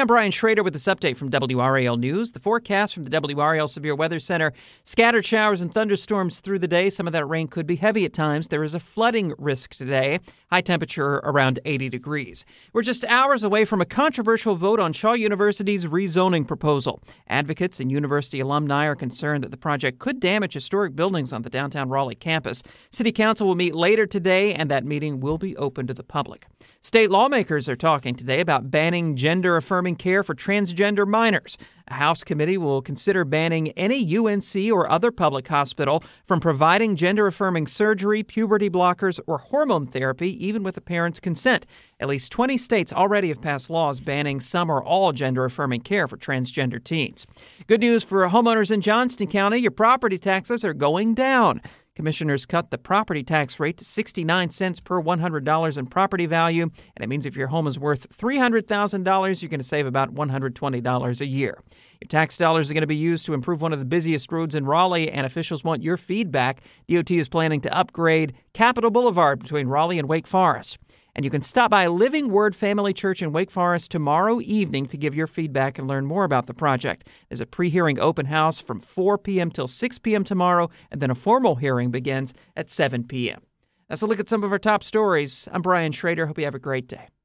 I'm Brian Schrader with this update from WRAL News. The forecast from the WRAL Severe Weather Center: scattered showers and thunderstorms through the day. Some of that rain could be heavy at times. There is a flooding risk today. High temperature around 80 degrees. We're just hours away from a controversial vote on Shaw University's rezoning proposal. Advocates and university alumni are concerned that the project could damage historic buildings on the downtown Raleigh campus. City Council will meet later today, and that meeting will be open to the public. State lawmakers are talking today about banning gender-affirming care for transgender minors. A House committee will consider banning any UNC or other public hospital from providing gender-affirming surgery, puberty blockers, or hormone therapy, even with the parent's consent. At least 20 states already have passed laws banning some or all gender-affirming care for transgender teens. Good news for homeowners in Johnston County: your property taxes are going down. Commissioners cut the property tax rate to 69 cents per $100 in property value, and it means if your home is worth $300,000, you're going to save about $120 a year. Your tax dollars are going to be used to improve one of the busiest roads in Raleigh, and officials want your feedback. DOT is planning to upgrade Capitol Boulevard between Raleigh and Wake Forest. And you can stop by Living Word Family Church in Wake Forest tomorrow evening to give your feedback and learn more about the project. There's a pre-hearing open house from 4 p.m. till 6 p.m. tomorrow, and then a formal hearing begins at 7 p.m. That's a look at some of our top stories. I'm Brian Schrader. Hope you have a great day.